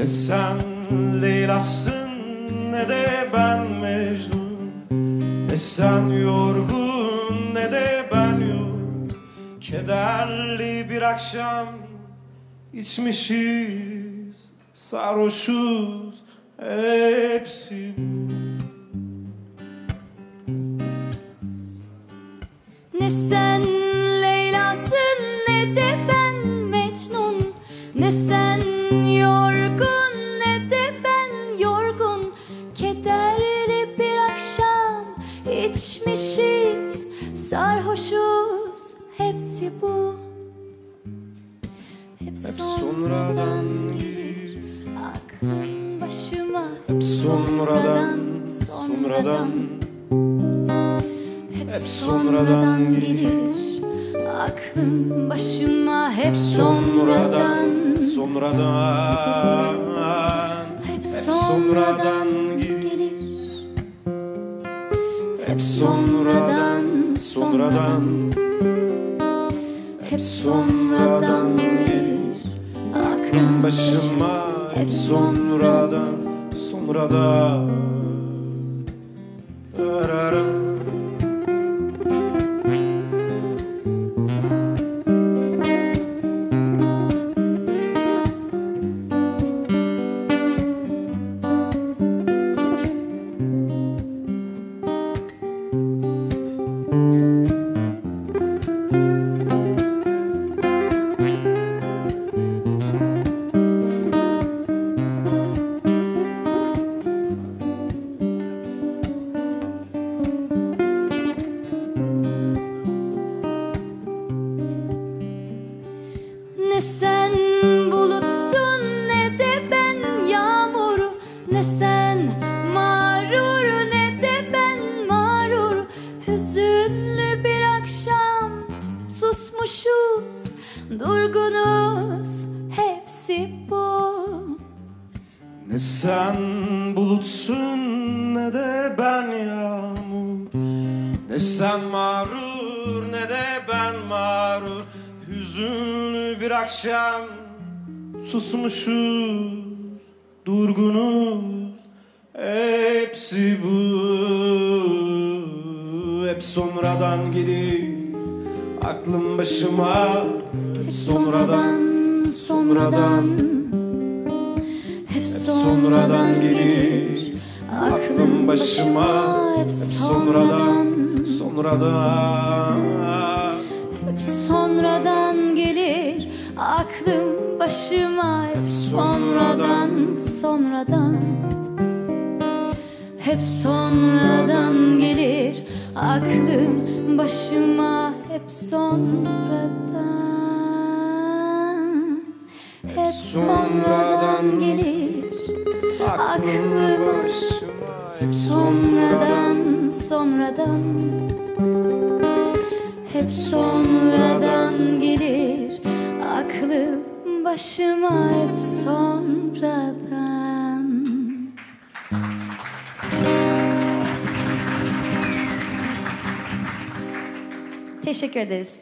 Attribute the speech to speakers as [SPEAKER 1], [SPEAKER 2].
[SPEAKER 1] Ne sen Leyla'sın ne de ben Mecnun. Ne sen yorgun ne de ben yorgun. Kederli bir akşam içmişiz, sarhoşuz, hepsi bu.
[SPEAKER 2] Ne sen Leyla'sın ne de ben Mecnun. Ne sen yorgun ne de ben yorgun. Kederli bir akşam içmişiz, sarhoşuz, hepsi bu. Hep sonradan gelir aklın başıma.
[SPEAKER 1] Hep sonradan, sonradan.
[SPEAKER 2] Hep sonradan gelir aklın başıma. Hep sonradan,
[SPEAKER 1] sonradan.
[SPEAKER 2] hep sonradan gelir.
[SPEAKER 1] Hep sonradan, sonradan.
[SPEAKER 2] Hep sonradan gelir aklın
[SPEAKER 1] Başıma hep sonradan, sonradan.
[SPEAKER 2] Ne sen bulutsun ne de ben yağmur. Ne sen mağrur ne de ben mağrur. Hüzünlü bir akşam susmuşuz, durgunuz, hepsi bu.
[SPEAKER 1] Ne sen bulutsun ne de ben yağmur. Ne sen mağrur ne de ben mağrur. Hüzünlü bir akşam susmuşuz, durgunuz, hepsi bu. Hep sonradan gelir aklım başıma.
[SPEAKER 2] Hep sonradan, sonradan. Hep sonradan gelir aklım başıma. Hep sonradan,
[SPEAKER 1] sonradan.
[SPEAKER 2] hep sonradan gelir aklım başıma. Hep sonradan, sonradan. Hep sonradan gelir aklım başıma. Hep sonradan. Hep sonradan gelir aklım
[SPEAKER 1] başıma.
[SPEAKER 2] sonradan, sonradan. Hep sonradan gelir aklım başıma. Hep sonradan. Teşekkür ederiz.